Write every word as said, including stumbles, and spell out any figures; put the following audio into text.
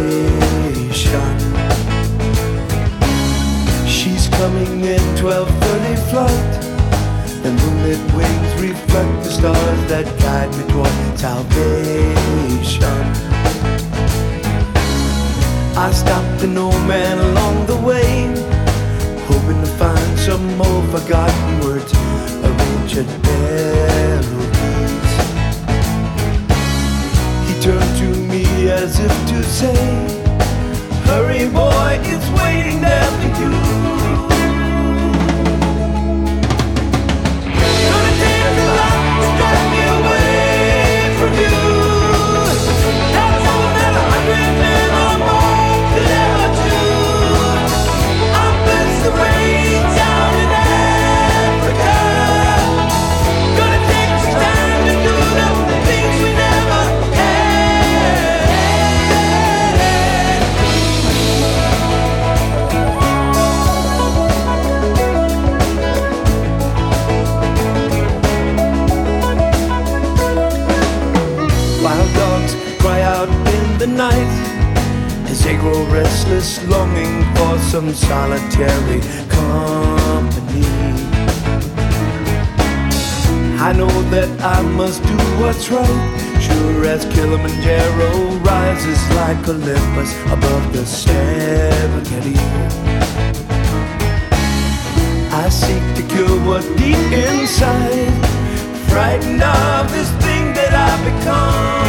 She's coming in twelve thirty flight, and moonlit wings reflect the stars that guide me toward salvation. I stopped an old man along the way, hoping to find some more forgotten words of ancient melodies. He turned to me as if to say, hurry boy, it's waiting there for you. Gonna take a lot to drive me away from you. That's all that a hundred men or more could ever do. I'll bless the rain down in Africa. Gonna take this time to do the things we never had. Wild dogs cry out in the night as they grow restless, longing for some solitary company. I know that I must do what's right, sure as Kilimanjaro rises like Olympus above the Serengeti. I seek to cure what's deep inside, frightened of this thing that I've become.